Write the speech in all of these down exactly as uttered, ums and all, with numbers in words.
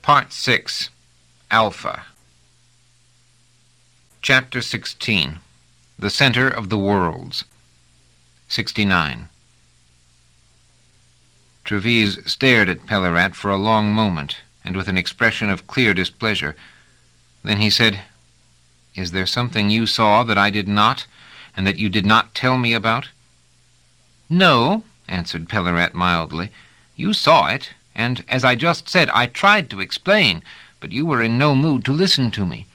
Part six. Alpha. Chapter sixteen. The Center of the Worlds. sixty-nine. Trevise stared at Pellarat for a long moment, and with an expression of clear displeasure. Then he said, "Is there something you saw that I did not, and that you did not tell me about?" "No," answered Pellarat mildly. "You saw it, and, as I just said, I tried to explain, but you were in no mood to listen to me."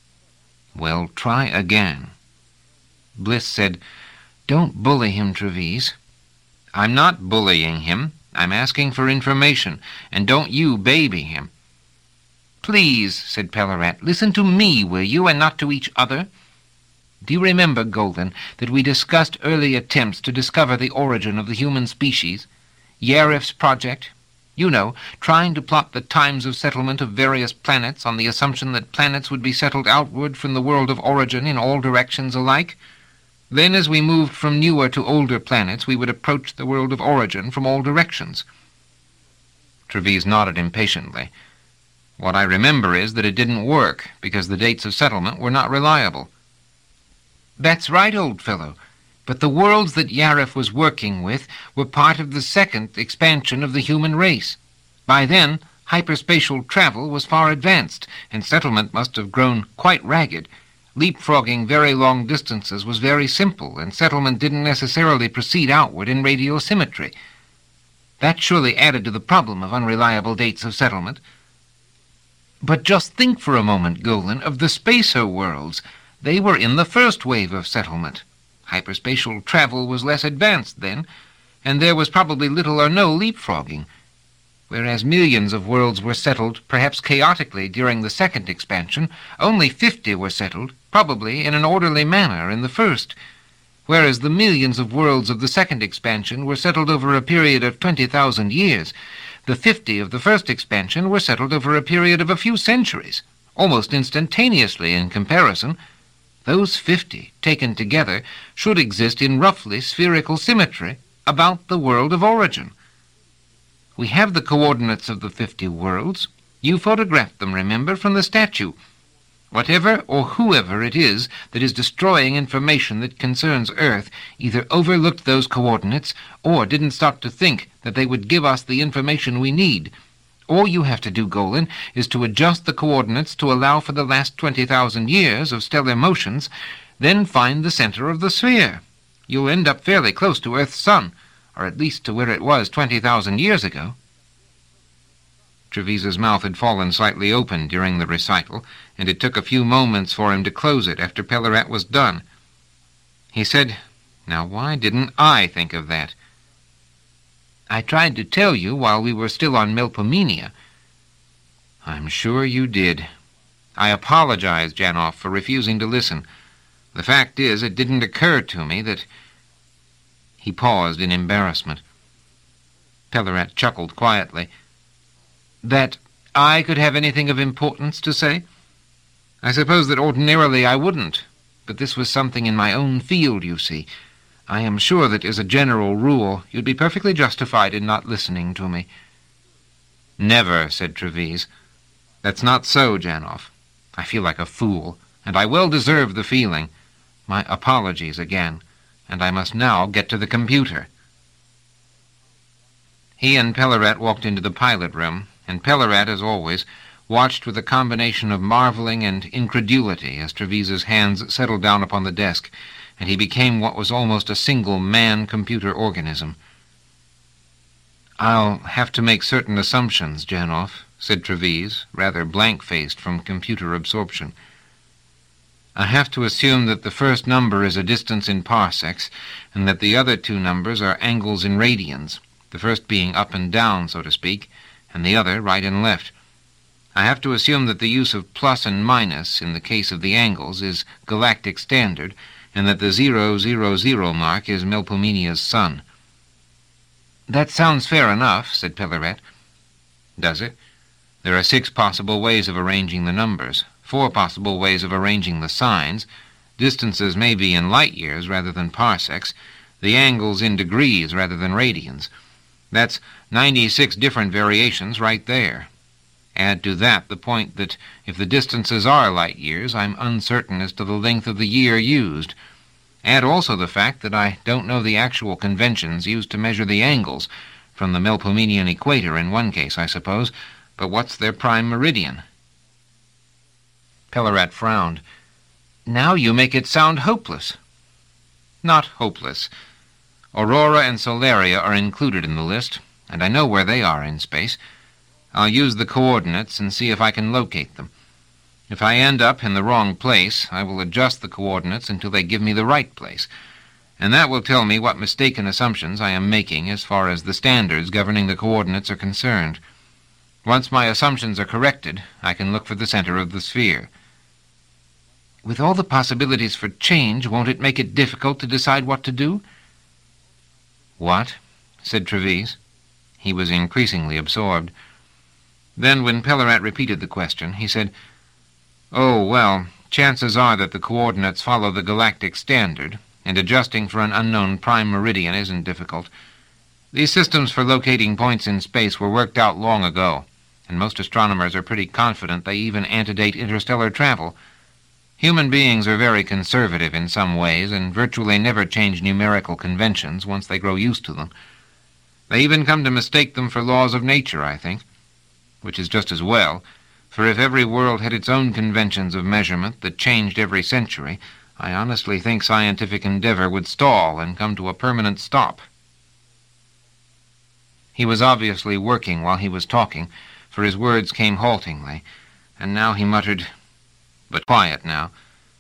"Well, try again." Bliss said, "Don't bully him, Trevise." "I'm not bullying him. I'm asking for information, and don't you baby him." "Please," said Pellarat, "listen to me, will you, and not to each other? Do you remember, Golden, that we discussed early attempts to discover the origin of the human species? Yarif's project? You know, trying to plot the times of settlement of various planets on the assumption that planets would be settled outward from the world of origin in all directions alike. Then, as we moved from newer to older planets, we would approach the world of origin from all directions." Trevise nodded impatiently. "What I remember is that it didn't work, because the dates of settlement were not reliable." "That's right, old fellow. But the worlds that Yarif was working with were part of the second expansion of the human race. By then, hyperspatial travel was far advanced, and settlement must have grown quite ragged. Leapfrogging very long distances was very simple, and settlement didn't necessarily proceed outward in radial symmetry. That surely added to the problem of unreliable dates of settlement." "But just think for a moment, Golan, of the spacer worlds. They were in the first wave of settlement. Hyperspatial travel was less advanced then, and there was probably little or no leapfrogging. Whereas millions of worlds were settled, perhaps chaotically, during the second expansion, only fifty were settled, probably in an orderly manner, in the first. Whereas the millions of worlds of the second expansion were settled over a period of twenty thousand years, the fifty of the first expansion were settled over a period of a few centuries, almost instantaneously in comparison. Those fifty, taken together, should exist in roughly spherical symmetry about the world of origin. We have the coordinates of the fifty worlds. You photographed them, remember, from the statue. Whatever or whoever it is that is destroying information that concerns Earth either overlooked those coordinates or didn't stop to think that they would give us the information we need. All you have to do, Golan, is to adjust the coordinates to allow for the last twenty thousand years of stellar motions, then find the center of the sphere. You'll end up fairly close to Earth's sun, or at least to where it was twenty thousand years ago." Trevise's mouth had fallen slightly open during the recital, and it took a few moments for him to close it after Pellarat was done. He said, "Now why didn't I think of that?" "I tried to tell you while we were still on Melpomene." "I'm sure you did. I apologize, Janov, for refusing to listen. The fact is, it didn't occur to me that—" He paused in embarrassment. Pellarat chuckled quietly. "That I could have anything of importance to say? I suppose that ordinarily I wouldn't, but this was something in my own field, you see. I am sure that, as a general rule, you'd be perfectly justified in not listening to me." "Never," said Trevise. "That's not so, Janov. I feel like a fool, and I well deserve the feeling. My apologies again, and I must now get to the computer." He and Pellarat walked into the pilot room, and Pellarat, as always, watched with a combination of marveling and incredulity as Trevise's hands settled down upon the desk, and he became what was almost a single man-computer organism. "I'll have to make certain assumptions, Janov," said Trevise, rather blank-faced from computer absorption. "I have to assume that the first number is a distance in parsecs, and that the other two numbers are angles in radians, the first being up and down, so to speak, and the other right and left. I have to assume that the use of plus and minus, in the case of the angles, is galactic standard, and that the zero zero zero mark is Melpomene's sun." "That sounds fair enough," said Pellarat. "Does it? There are six possible ways of arranging the numbers, four possible ways of arranging the signs. Distances may be in light years rather than parsecs, the angles in degrees rather than radians. That's ninety-six different variations right there. Add to that the point that if the distances are light years, I'm uncertain as to the length of the year used. Add also the fact that I don't know the actual conventions used to measure the angles, from the Melpomenian equator in one case, I suppose, but what's their prime meridian? Pellarat frowned. Now you make it sound hopeless. Not hopeless. Aurora and Solaria are included in the list, and I know where they are in space. I'll use the coordinates and see if I can locate them. If I end up in the wrong place, I will adjust the coordinates until they give me the right place, and that will tell me what mistaken assumptions I am making as far as the standards governing the coordinates are concerned. Once my assumptions are corrected, I can look for the center of the sphere. With all the possibilities for change, won't it make it difficult to decide what to do? What? Said Treves. He was increasingly absorbed. Then, when Pellarat repeated the question, he said, Oh, well, chances are that the coordinates follow the galactic standard, and adjusting for an unknown prime meridian isn't difficult. These systems for locating points in space were worked out long ago, and most astronomers are pretty confident they even antedate interstellar travel. Human beings are very conservative in some ways, and virtually never change numerical conventions once they grow used to them. They even come to mistake them for laws of nature, I think, which is just as well, for if every world had its own conventions of measurement that changed every century, I honestly think scientific endeavor would stall and come to a permanent stop. He was obviously working while he was talking, for his words came haltingly, and now he muttered, but quiet now.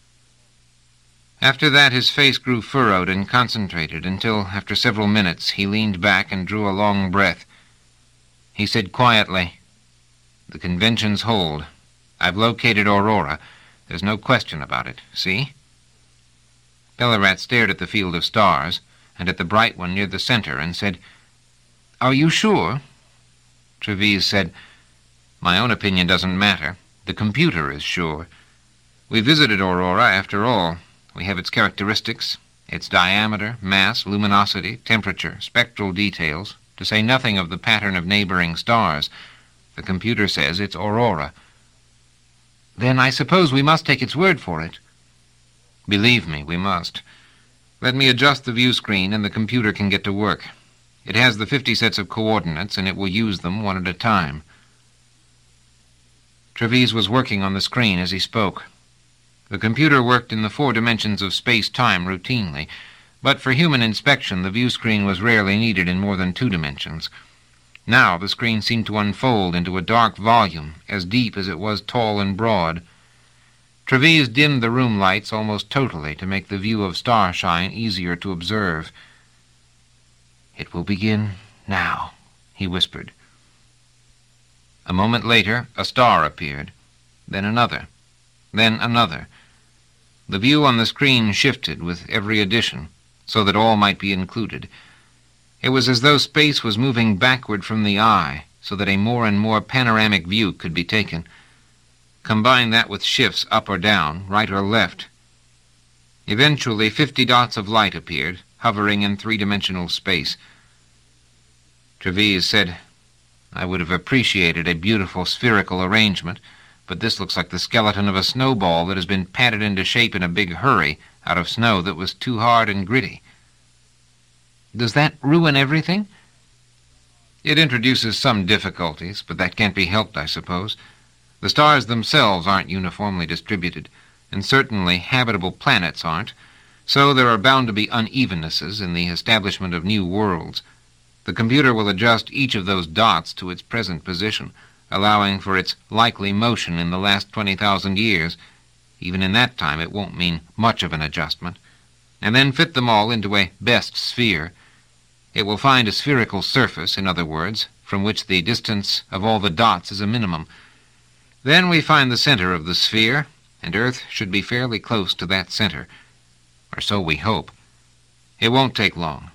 After that his face grew furrowed and concentrated until, after several minutes, he leaned back and drew a long breath. He said quietly, The conventions hold. I've located Aurora. There's no question about it. See? Pellarat stared at the field of stars, and at the bright one near the center, and said, Are you sure? Treves said, My own opinion doesn't matter. The computer is sure. We visited Aurora, after all. We have its characteristics, its diameter, mass, luminosity, temperature, spectral details, to say nothing of the pattern of neighboring stars. The computer says it's Aurora. Then I suppose we must take its word for it. Believe me, we must. Let me adjust the view screen and the computer can get to work. It has the fifty sets of coordinates, and it will use them one at a time. Treves was working on the screen as he spoke. The computer worked in the four dimensions of space-time routinely, but for human inspection the view screen was rarely needed in more than two dimensions. Now the screen seemed to unfold into a dark volume, as deep as it was tall and broad. Treves dimmed the room lights almost totally to make the view of starshine easier to observe. It will begin now, he whispered. A moment later, a star appeared, then another, then another. The view on the screen shifted with every addition, so that all might be included. It was as though space was moving backward from the eye, so that a more and more panoramic view could be taken. Combine that with shifts up or down, right or left. Eventually, fifty dots of light appeared, hovering in three-dimensional space. Treves said, I would have appreciated a beautiful spherical arrangement, but this looks like the skeleton of a snowball that has been patted into shape in a big hurry out of snow that was too hard and gritty. Does that ruin everything? It introduces some difficulties, but that can't be helped, I suppose. The stars themselves aren't uniformly distributed, and certainly habitable planets aren't, so there are bound to be unevennesses in the establishment of new worlds. The computer will adjust each of those dots to its present position, allowing for its likely motion in the last twenty thousand years. Even in that time it won't mean much of an adjustment. And then fit them all into a best sphere. It will find a spherical surface, in other words, from which the distance of all the dots is a minimum. Then we find the center of the sphere, and Earth should be fairly close to that center. Or so we hope. It won't take long.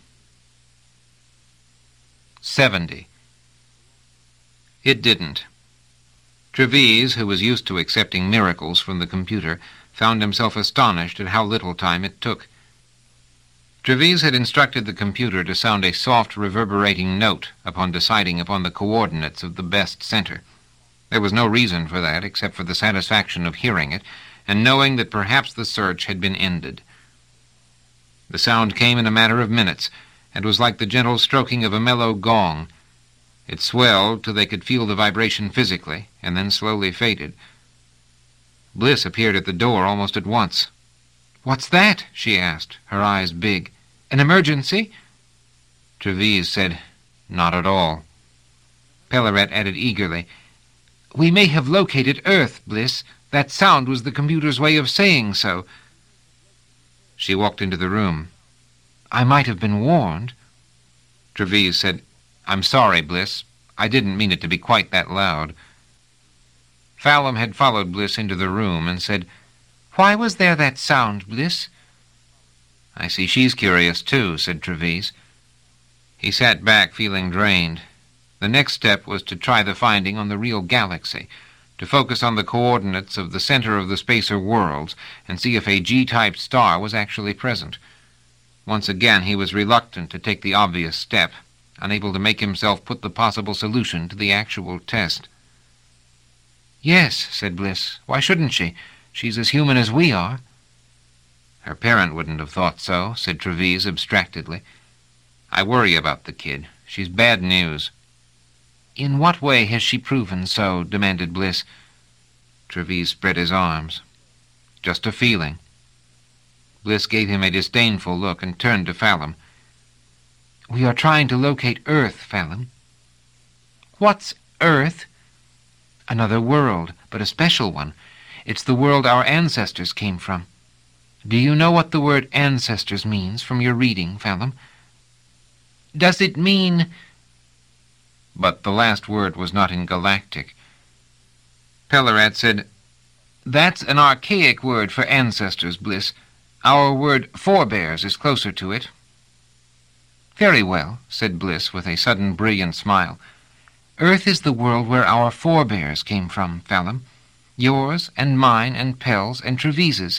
Seventy. It didn't. Treves, who was used to accepting miracles from the computer, found himself astonished at how little time it took. Treves had instructed the computer to sound a soft, reverberating note upon deciding upon the coordinates of the best center. There was no reason for that, except for the satisfaction of hearing it, and knowing that perhaps the search had been ended. The sound came in a matter of minutes, and was like the gentle stroking of a mellow gong. It swelled till they could feel the vibration physically, and then slowly faded. Bliss appeared at the door almost at once. "What's that?" she asked, her eyes big. "An emergency?" Trevise said, "Not at all." Pellarat added eagerly, "We may have located Earth, Bliss. That sound was the computer's way of saying so." She walked into the room. "I might have been warned." Trevise said, "I'm sorry, Bliss. I didn't mean it to be quite that loud." Fallum had followed Bliss into the room and said, "Why was there that sound, Bliss?" "I see she's curious, too," said Trevise. He sat back, feeling drained. The next step was to try the finding on the real galaxy, to focus on the coordinates of the center of the spacer worlds and see if a G-type star was actually present. Once again he was reluctant to take the obvious step, unable to make himself put the possible solution to the actual test. "Yes," said Bliss. "Why shouldn't she? She's as human as we are." "Her parent wouldn't have thought so," said Trevise abstractedly. "I worry about the kid. She's bad news." "In what way has she proven so?" demanded Bliss. Trevise spread his arms. "Just a feeling." Bliss gave him a disdainful look and turned to Fallum. "We are trying to locate Earth, Fallum." "What's Earth?" "Another world, but a special one. It's the world our ancestors came from. Do you know what the word ancestors means from your reading, Fallum?" "Does it mean—" But the last word was not in galactic. Pellarat said, "That's an archaic word for ancestors, Bliss. Our word forebears is closer to it." "Very well," said Bliss with a sudden brilliant smile. "Earth is the world where our forebears came from, Fallum. Yours and mine and Pell's and Trevise's."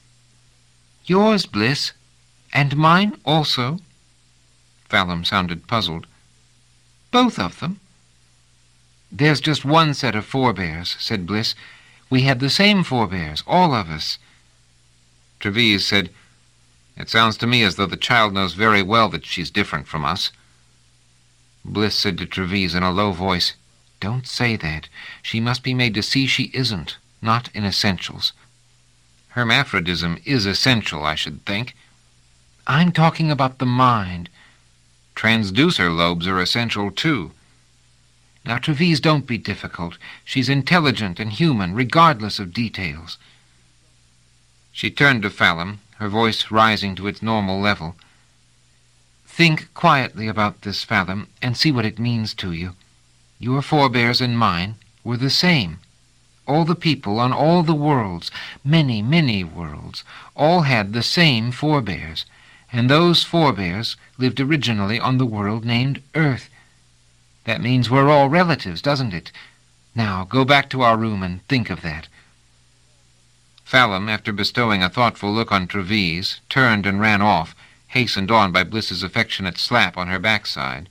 "Yours, Bliss, and mine also?" Fallum sounded puzzled. "Both of them?" "There's just one set of forebears," said Bliss. "We had the same forebears, all of us." Trevise said, "It sounds to me as though the child knows very well that she's different from us." Bliss said to Trevise in a low voice, "Don't say that. She must be made to see she isn't, not in essentials." "Hermaphrodism is essential, I should think." "I'm talking about the mind." "Transducer lobes are essential, too." "Now, Trevise, don't be difficult. She's intelligent and human, regardless of details." She turned to Fallum, her voice rising to its normal level. "Think quietly about this, Fallum, and see what it means to you. Your forebears and mine were the same. All the people on all the worlds, many, many worlds, all had the same forebears, and those forebears lived originally on the world named Earth. That means we're all relatives, doesn't it? Now, go back to our room and think of that." Fallum, after bestowing a thoughtful look on Trevise, turned and ran off, hastened on by Bliss's affectionate slap on her backside.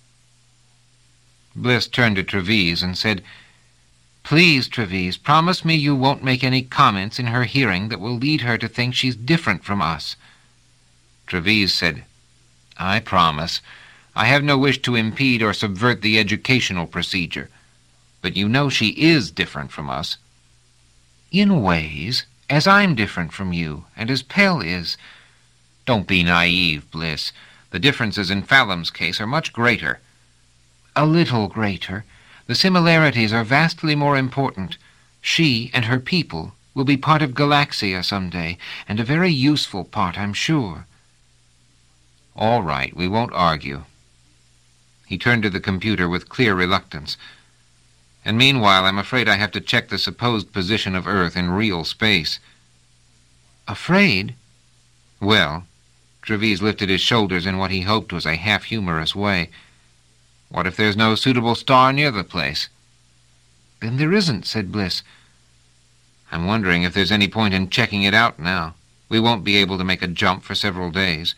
Bliss turned to Trevise and said, "Please, Trevise, promise me you won't make any comments in her hearing that will lead her to think she's different from us." Trevise said, "I promise. I have no wish to impede or subvert the educational procedure. But you know she is different from us." "In ways, as I'm different from you, and as Pell is." "Don't be naive, Bliss. The differences in Fallum's case are much greater." "A little greater. The similarities are vastly more important. She and her people will be part of Galaxia some day, and a very useful part, I'm sure." "All right, we won't argue." He turned to the computer with clear reluctance. "And meanwhile, I'm afraid I have to check the supposed position of Earth in real space." "Afraid?" "Well," Trevise lifted his shoulders in what he hoped was a half-humorous way, "what if there's no suitable star near the place?" "Then there isn't," said Bliss. "I'm wondering if there's any point in checking it out now. We won't be able to make a jump for several days."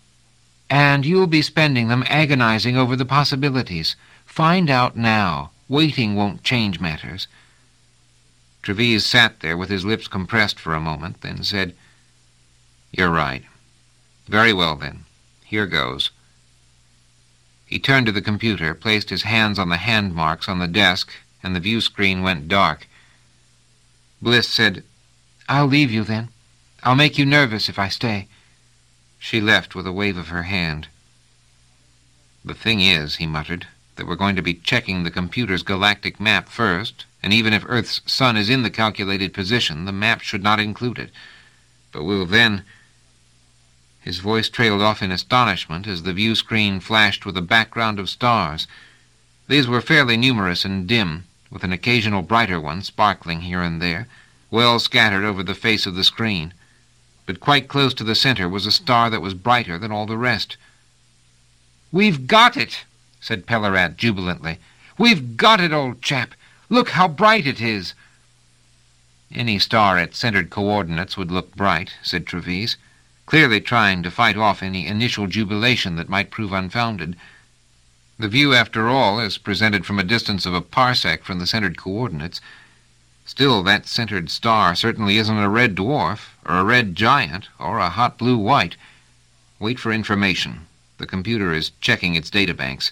"And you'll be spending them agonizing over the possibilities. Find out now. waiting won't change matters." Trevise sat there with his lips compressed for a moment, then said, "You're right. Very well, then. Here goes." He turned to the computer, placed his hands on the hand marks on the desk, and the view screen went dark. Bliss said, "I'll leave you, then. I'll make you nervous if I stay." She left with a wave of her hand. "The thing is," he muttered, "that we're going to be checking the computer's galactic map first, and even if Earth's sun is in the calculated position, the map should not include it. But we'll then—" His voice trailed off in astonishment as the view screen flashed with a background of stars. These were fairly numerous and dim, with an occasional brighter one sparkling here and there, well scattered over the face of the screen. But quite close to the center was a star that was brighter than all the rest. "We've got it," said Pellarat jubilantly. "We've got it, old chap. Look how bright it is." "Any star at centered coordinates would look bright," said Trevise, clearly trying to fight off any initial jubilation that might prove unfounded. The view, after all, is presented from a distance of a parsec from the centered coordinates. Still, that centered star certainly isn't a red dwarf, or a red giant, or a hot blue white. Wait for information. The computer is checking its databanks."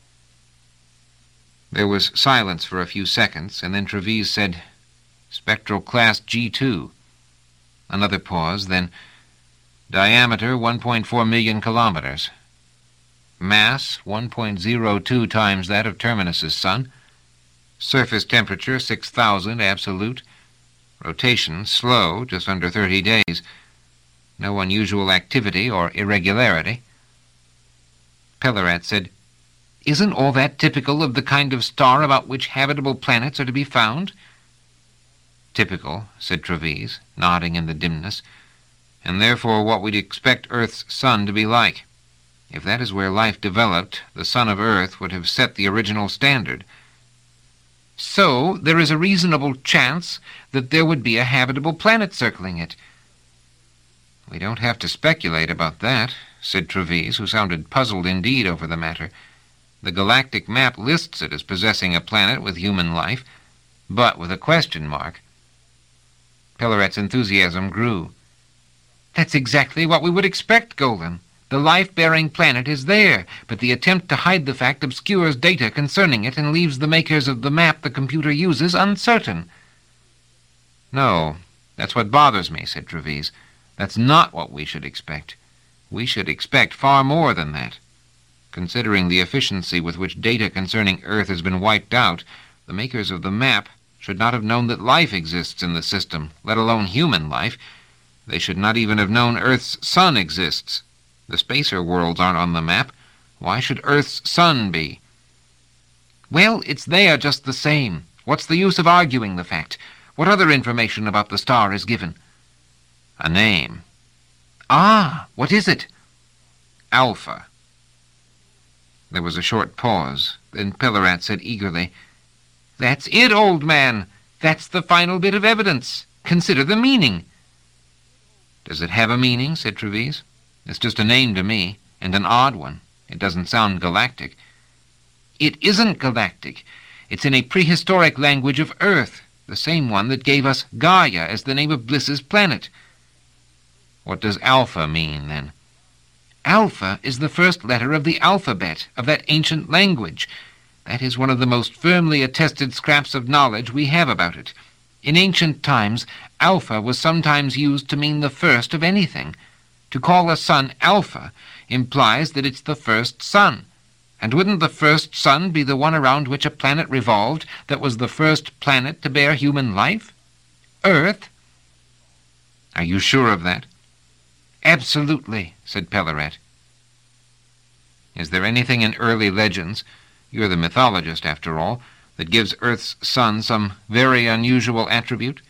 There was silence for a few seconds, and then Trevise said, "Spectral class G two. Another pause, then, "Diameter one point four million kilometers. Mass one point zero two times that of Terminus's sun. Surface temperature six thousand absolute. Rotation slow, just under thirty days. No unusual activity or irregularity." Pellarat said, "Isn't all that typical of the kind of star about which habitable planets are to be found?" "Typical," said Trevise, nodding in the dimness, "and therefore what we'd expect Earth's sun to be like. If that is where life developed, the sun of Earth would have set the original standard." "So there is a reasonable chance that there would be a habitable planet circling it." "We don't have to speculate about that," said Trevise, who sounded puzzled indeed over the matter. "The galactic map lists it as possessing a planet with human life, but with a question mark." Pellarat's enthusiasm grew. "That's exactly what we would expect, Golan. The life-bearing planet is there, but the attempt to hide the fact obscures data concerning it and leaves the makers of the map the computer uses uncertain." "No, that's what bothers me," said Trevise. "That's not what we should expect. We should expect far more than that. Considering the efficiency with which data concerning Earth has been wiped out, the makers of the map should not have known that life exists in the system, let alone human life. They should not even have known Earth's sun exists. The spacer worlds aren't on the map. Why should Earth's sun be?" "Well, it's there just the same. What's the use of arguing the fact? What other information about the star is given?" "A name." "Ah, what is it?" "Alpha." There was a short pause. Then Pellarat said eagerly, "That's it, old man. That's the final bit of evidence. Consider the meaning." "Does it have a meaning?" said Trevise. "It's just a name to me, and an odd one. It doesn't sound galactic." "It isn't galactic. It's in a prehistoric language of Earth, the same one that gave us Gaia as the name of Bliss's planet." "What does Alpha mean, then?" "Alpha is the first letter of the alphabet of that ancient language. That is one of the most firmly attested scraps of knowledge we have about it. In ancient times, Alpha was sometimes used to mean the first of anything. To call a sun Alpha implies that it's the first sun. And wouldn't the first sun be the one around which a planet revolved that was the first planet to bear human life? Earth." "Are you sure of that?" "Absolutely," said Pellarat. "Is there anything in early legends, you're the mythologist after all, that gives Earth's sun some very unusual attribute?"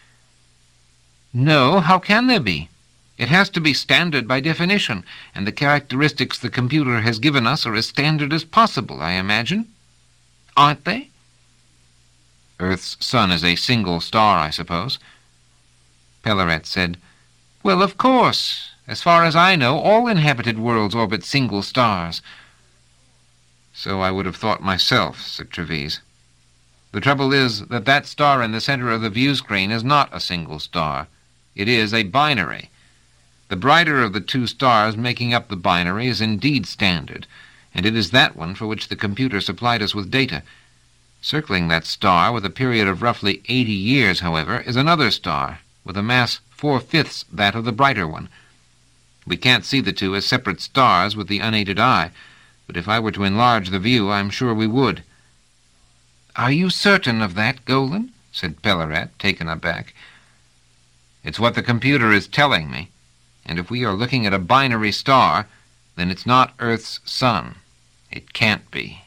"No, how can there be? It has to be standard by definition, and the characteristics the computer has given us are as standard as possible, I imagine. Aren't they?" "Earth's sun is a single star, I suppose?" Pellarat said, "Well, of course. As far as I know, all inhabited worlds orbit single stars." "So I would have thought myself," said Trevise. The trouble is that that star in the center of the view screen is not a single star. It is a binary. The brighter of the two stars making up the binary is indeed Standard, and it is that one for which the computer supplied us with data. Circling that star with a period of roughly eighty years, however, is another star with a mass four-fifths that of the brighter one. We can't see the two as separate stars with the unaided eye, but if I were to enlarge the view, I'm sure we would. "Are you certain of that, Golan?" said Pellarat, taken aback. "It's what the computer is telling me, and if we are looking at a binary star, then it's not Earth's sun. It can't be."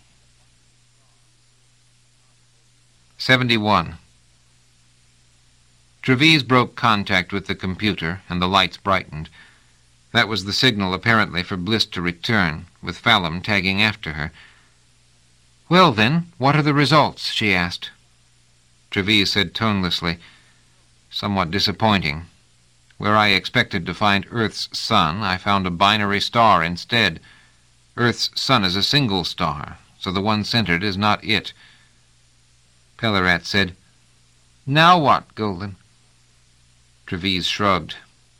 seventy-one. Trevise broke contact with the computer, and the lights brightened. That was the signal, apparently, for Bliss to return, with Fallum tagging after her. "Well, then, what are the results?" she asked. Trevise said tonelessly, "Somewhat disappointing. Where I expected to find Earth's sun, I found a binary star instead. Earth's sun is a single star, so the one centered is not it." Pellarat said, "Now what, Golan?" Trevise shrugged.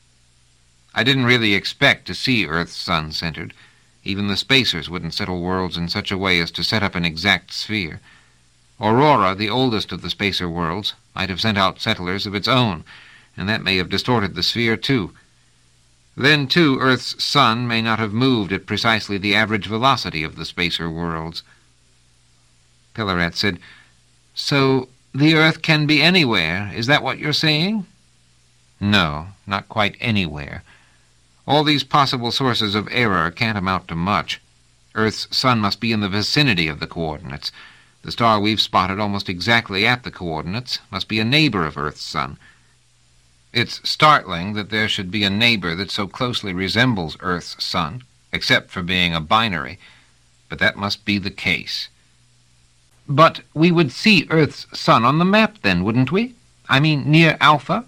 "I didn't really expect to see Earth's sun centered. Even the spacers wouldn't settle worlds in such a way as to set up an exact sphere. Aurora, the oldest of the spacer worlds, might have sent out settlers of its own, and that may have distorted the sphere, too. Then, too, Earth's sun may not have moved at precisely the average velocity of the spacer worlds." Pellarat said, "So the Earth can be anywhere, is that what you're saying?" "No, not quite anywhere. All these possible sources of error can't amount to much. Earth's sun must be in the vicinity of the coordinates. The star we've spotted almost exactly at the coordinates must be a neighbor of Earth's sun. It's startling that there should be a neighbor that so closely resembles Earth's sun, except for being a binary, but that must be the case." "But we would see Earth's sun on the map then, wouldn't we? I mean, near Alpha?"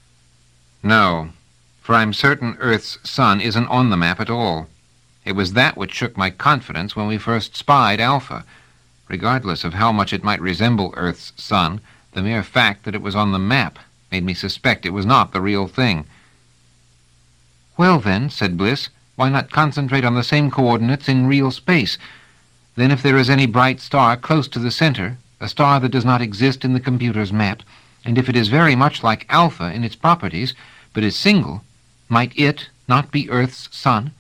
"No, for I'm certain Earth's sun isn't on the map at all. It was that which shook my confidence when we first spied Alpha. Regardless of how much it might resemble Earth's sun, the mere fact that it was on the map made me suspect it was not the real thing." "Well then," said Bliss, "why not concentrate on the same coordinates in real space? Then if there is any bright star close to the center, a star that does not exist in the computer's map, and if it is very much like Alpha in its properties, but is single, might it not be Earth's sun?"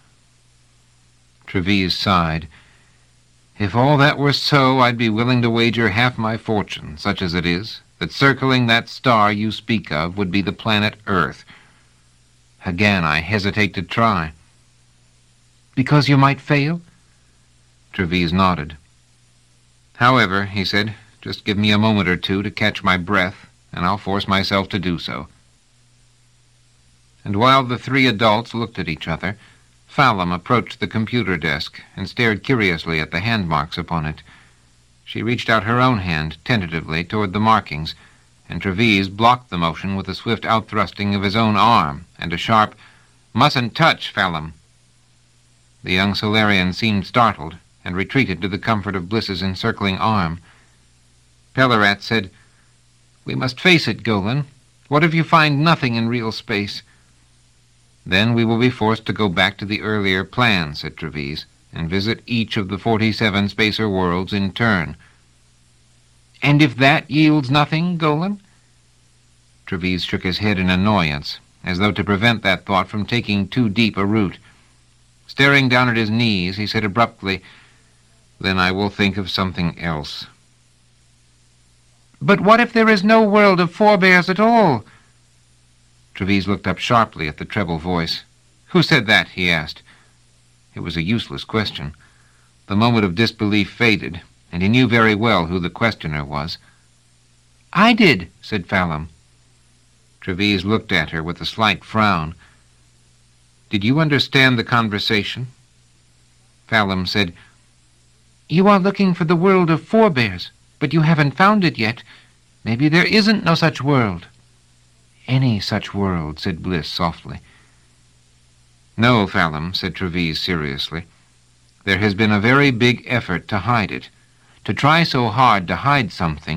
Trevise sighed. "If all that were so, I'd be willing to wager half my fortune, such as it is, that circling that star you speak of would be the planet Earth. Again, I hesitate to try." "Because you might fail?" Trevise nodded. "However," he said, "just give me a moment or two to catch my breath, and I'll force myself to do so." And while the three adults looked at each other, Fallum approached the computer desk and stared curiously at the hand marks upon it. She reached out her own hand tentatively toward the markings, and Trevise blocked the motion with a swift outthrusting of his own arm and a sharp, "Mustn't touch, Fallum." The young Solarian seemed startled and retreated to the comfort of Bliss's encircling arm. Pellarat said, "We must face it, Golan. What if you find nothing in real space?" "Then we will be forced to go back to the earlier plan," said Trevise, "and visit each of the forty-seven spacer worlds in turn." "And if that yields nothing, Golan?" Trevise shook his head in annoyance, as though to prevent that thought from taking too deep a root. Staring down at his knees, he said abruptly, "Then I will think of something else." "But what if there is no world of forebears at all?" Trevise looked up sharply at the treble voice. "Who said that?" he asked. It was a useless question. The moment of disbelief faded, and he knew very well who the questioner was. "I did," said Fallum. Trevise looked at her with a slight frown. "Did you understand the conversation?" Fallum said, "You are looking for the world of forebears, but you haven't found it yet. Maybe there isn't no such world." "Any such world," said Bliss softly. "No, Fallum," said Trevise seriously. "There has been a very big effort to hide it. To try so hard to hide something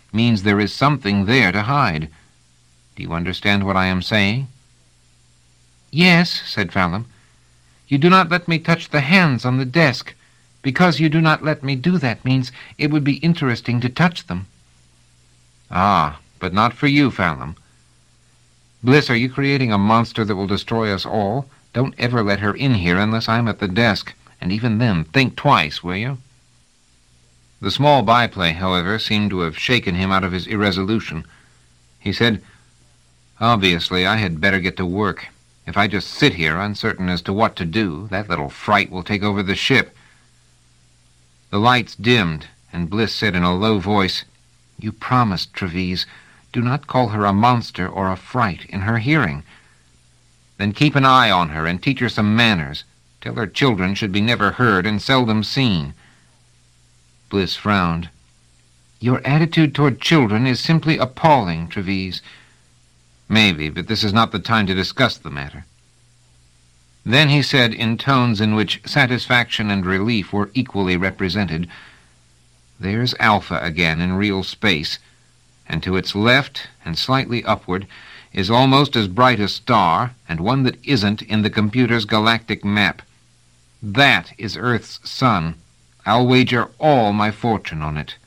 means there is something there to hide. Do you understand what I am saying?" "Yes," said Fallum. "You do not let me touch the hands on the desk. Because you do not let me do that means it would be interesting to touch them." "Ah, but not for you, Fallum. Bliss, are you creating a monster that will destroy us all? Don't ever let her in here unless I'm at the desk, and even then, think twice, will you?" The small byplay, however, seemed to have shaken him out of his irresolution. He said, "Obviously, I had better get to work. If I just sit here uncertain as to what to do, that little fright will take over the ship." The lights dimmed, and Bliss said in a low voice, "You promised, Treves. Do not call her a monster or a fright in her hearing. Then keep an eye on her and teach her some manners. Tell her children should be never heard and seldom seen." Bliss frowned. "Your attitude toward children is simply appalling, Treves." "Maybe, but this is not the time to discuss the matter." Then he said, in tones in which satisfaction and relief were equally represented, "There's Alpha again in real space, and to its left and slightly upward is almost as bright a star, and one that isn't in the computer's galactic map. That is Earth's sun. I'll wager all my fortune on it."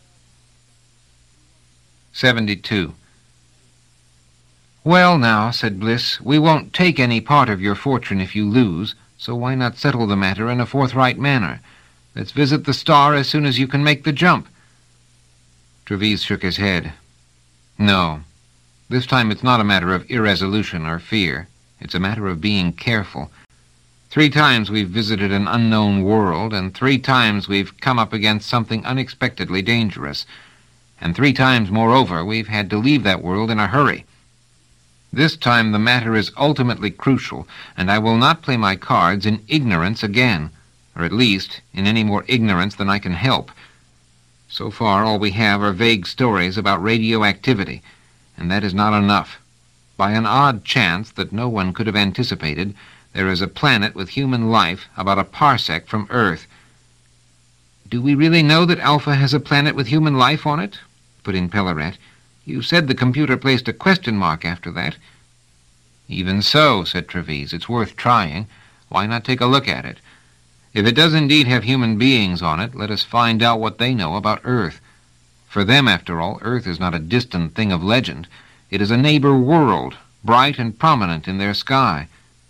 seventy-two. "Well, now," said Bliss, "we won't take any part of your fortune if you lose, so why not settle the matter in a forthright manner? Let's visit the star as soon as you can make the jump." Treves shook his head. "No. This time it's not a matter of irresolution or fear. It's a matter of being careful. Three times we've visited an unknown world, and three times we've come up against something unexpectedly dangerous. And three times, moreover, we've had to leave that world in a hurry. This time the matter is ultimately crucial, and I will not play my cards in ignorance again, or at least in any more ignorance than I can help. So far all we have are vague stories about radioactivity, and that is not enough. By an odd chance that no one could have anticipated, there is a planet with human life about a parsec from Earth." "Do we really know that Alpha has a planet with human life on it?" put in Pellerat. "You said the computer placed a question mark after that." "Even so," said Treves, "it's worth trying. Why not take a look at it? If it does indeed have human beings on it, let us find out what they know about Earth. For them, after all, Earth is not a distant thing of legend. It is a neighbor world, bright and prominent in their sky."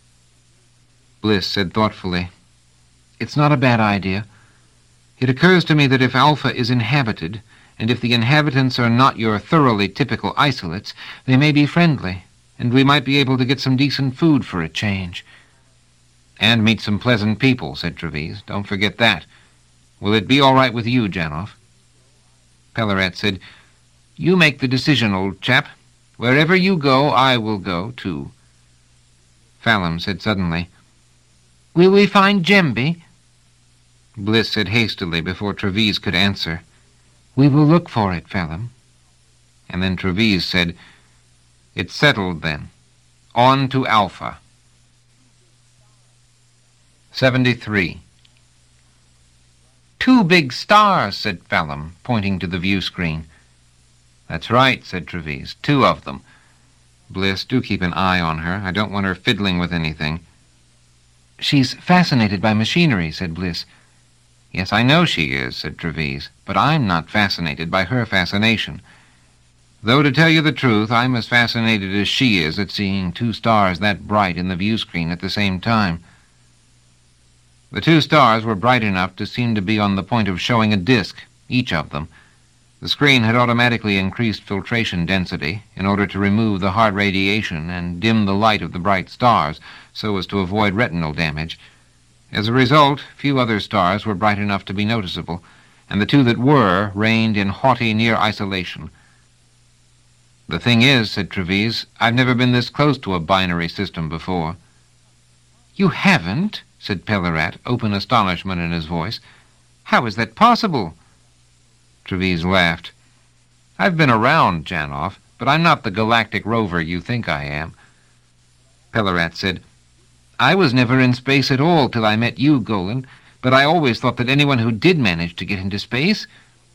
Bliss said thoughtfully, "It's not a bad idea. It occurs to me that if Alpha is inhabited, and if the inhabitants are not your thoroughly typical isolates, they may be friendly, and we might be able to get some decent food for a change." "And meet some pleasant people," said Treves. "Don't forget that. Will it be all right with you, Janov?" Pellerat said, "You make the decision, old chap. Wherever you go, I will go, too." Fallum said suddenly, "Will we find Jemby?" Bliss said hastily before Treves could answer, "We will look for it, Fallum." And then Treves said, "It's settled, then. On to Alpha." seventy-three. "Two big stars," said Fallum, pointing to the view screen. "That's right," said Treves. "Two of them. Bliss, do keep an eye on her. I don't want her fiddling with anything." "She's fascinated by machinery," said Bliss. "Yes, I know she is," said Treves, "but I'm not fascinated by her fascination. Though, to tell you the truth, I'm as fascinated as she is at seeing two stars that bright in the view screen at the same time." The two stars were bright enough to seem to be on the point of showing a disk, each of them. The screen had automatically increased filtration density in order to remove the hard radiation and dim the light of the bright stars so as to avoid retinal damage. As a result, few other stars were bright enough to be noticeable, and the two that were reigned in haughty near isolation. "The thing is," said Treves, "I've never been this close to a binary system before." "You haven't?" said Pellerat, open astonishment in his voice. "How is that possible?" Treves laughed. "I've been around, Janov, but I'm not the galactic rover you think I am." Pellerat said, "I was never in space at all till I met you, Golan, but I always thought that anyone who did manage to get into space—"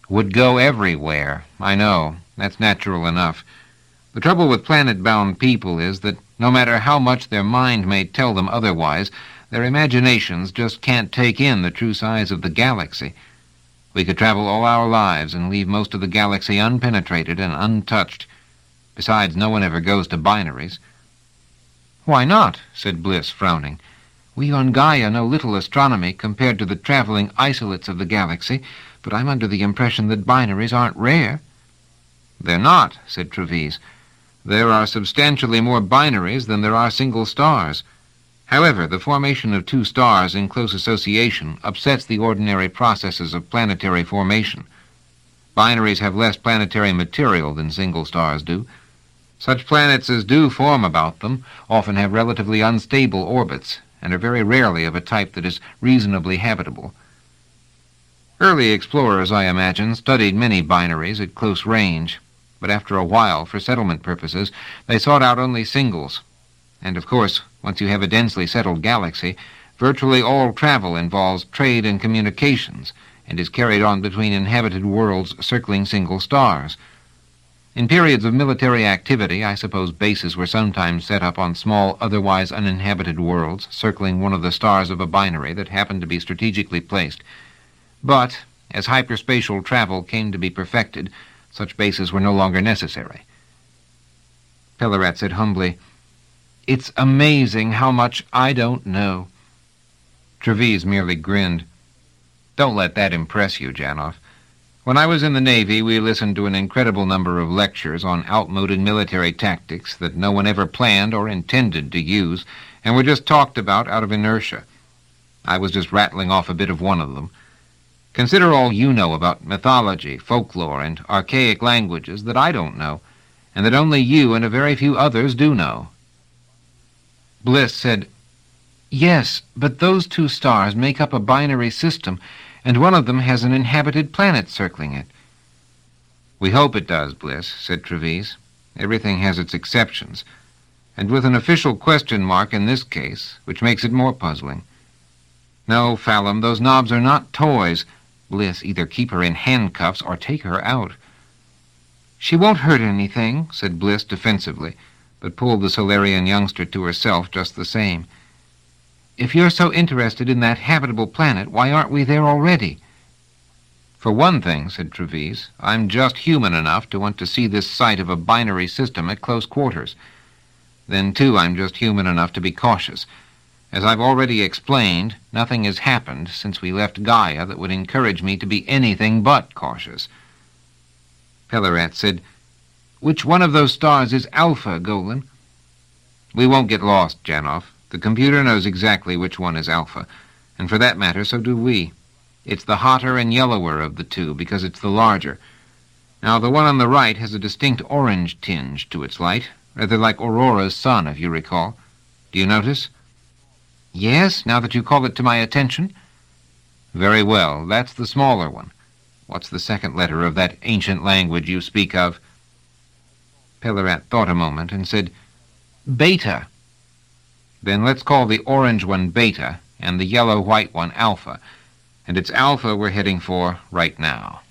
Would go everywhere. I know. That's natural enough. The trouble with planet-bound people is that no matter how much their mind may tell them otherwise, their imaginations just can't take in the true size of the galaxy. We could travel all our lives and leave most of the galaxy unpenetrated and untouched. Besides, no one ever goes to binaries. "Why not?" said Bliss, frowning. "We on Gaia know little astronomy compared to the traveling isolates of the galaxy, but I'm under the impression that binaries aren't rare." "They're not," said Trevise. "There are substantially more binaries than there are single stars. However, the formation of two stars in close association upsets the ordinary processes of planetary formation. Binaries have less planetary material than single stars do. Such planets as do form about them often have relatively unstable orbits and are very rarely of a type that is reasonably habitable. Early explorers, I imagine, studied many binaries at close range, but after a while, for settlement purposes, they sought out only singles. And, of course, once you have a densely settled galaxy, virtually all travel involves trade and communications and is carried on between inhabited worlds circling single stars. In periods of military activity, I suppose bases were sometimes set up on small, otherwise uninhabited worlds circling one of the stars of a binary that happened to be strategically placed. But, as hyperspatial travel came to be perfected, such bases were no longer necessary. Pellerat said humbly, "It's amazing how much I don't know." Trevise merely grinned. "Don't let that impress you, Janoff. When I was in the Navy, we listened to an incredible number of lectures on outmoded military tactics that no one ever planned or intended to use, and were just talked about out of inertia. I was just rattling off a bit of one of them. Consider all you know about mythology, folklore, and archaic languages that I don't know, and that only you and a very few others do know." Bliss said, "Yes, but those two stars make up a binary system, and one of them has an inhabited planet circling it." "We hope it does, Bliss," said Trevise. "Everything has its exceptions, and with an official question mark in this case, which makes it more puzzling. No, Fallum, those knobs are not toys. Bliss, either keep her in handcuffs or take her out." "She won't hurt anything," said Bliss defensively, but pulled the Solarian youngster to herself just the same. "If you're so interested in that habitable planet, why aren't we there already?" "For one thing," said Trevise, "I'm just human enough to want to see this site of a binary system at close quarters. Then, too, I'm just human enough to be cautious. As I've already explained, nothing has happened since we left Gaia that would encourage me to be anything but cautious." Pellerat said, "Which one of those stars is Alpha, Golan?" "We won't get lost, Janoff. The computer knows exactly which one is Alpha, and for that matter, so do we. It's the hotter and yellower of the two, because it's the larger. Now, the one on the right has a distinct orange tinge to its light, rather like Aurora's sun, if you recall. Do you notice?" "Yes, now that you call it to my attention." "Very well. That's the smaller one. What's the second letter of that ancient language you speak of?" Pellerat thought a moment and said, "Beta." "Then let's call the orange one Beta and the yellow-white one Alpha. And it's Alpha we're heading for right now."